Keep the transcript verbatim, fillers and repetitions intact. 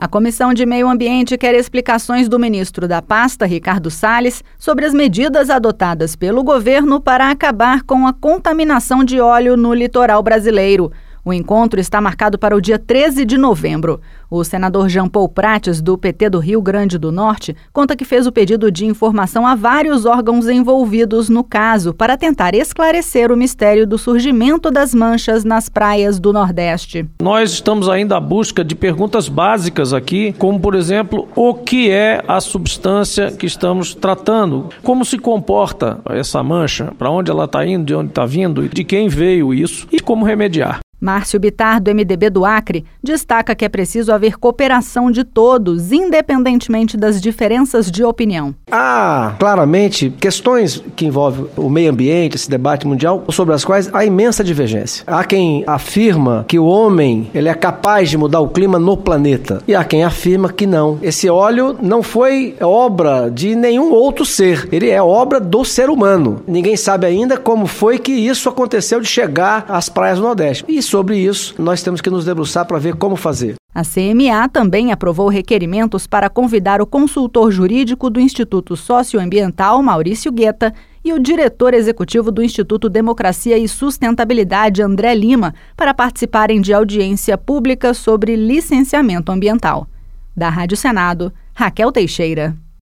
A Comissão de Meio Ambiente quer explicações do ministro da pasta, Ricardo Salles, sobre as medidas adotadas pelo governo para acabar com a contaminação de óleo no litoral brasileiro. O encontro está marcado para o dia treze de novembro. O senador Jean Paul Prates, do P T do Rio Grande do Norte, conta que fez o pedido de informação a vários órgãos envolvidos no caso para tentar esclarecer o mistério do surgimento das manchas nas praias do Nordeste. Nós estamos ainda à busca de perguntas básicas aqui, como, por exemplo, o que é a substância que estamos tratando? Como se comporta essa mancha? Para onde ela está indo, de onde está vindo, de quem veio isso e como remediar? Márcio Bittar, do M D B do Acre, destaca que é preciso haver cooperação de todos, independentemente das diferenças de opinião. Há, claramente, questões que envolvem o meio ambiente, esse debate mundial, sobre as quais há imensa divergência. Há quem afirma que o homem ele é capaz de mudar o clima no planeta, e há quem afirma que não. Esse óleo não foi obra de nenhum outro ser, ele é obra do ser humano. Ninguém sabe ainda como foi que isso aconteceu de chegar às praias do Nordeste. Isso Sobre isso, nós temos que nos debruçar para ver como fazer. A C M A também aprovou requerimentos para convidar o consultor jurídico do Instituto Socioambiental, Maurício Guetta, e o diretor executivo do Instituto Democracia e Sustentabilidade, André Lima, para participarem de audiência pública sobre licenciamento ambiental. Da Rádio Senado, Raquel Teixeira.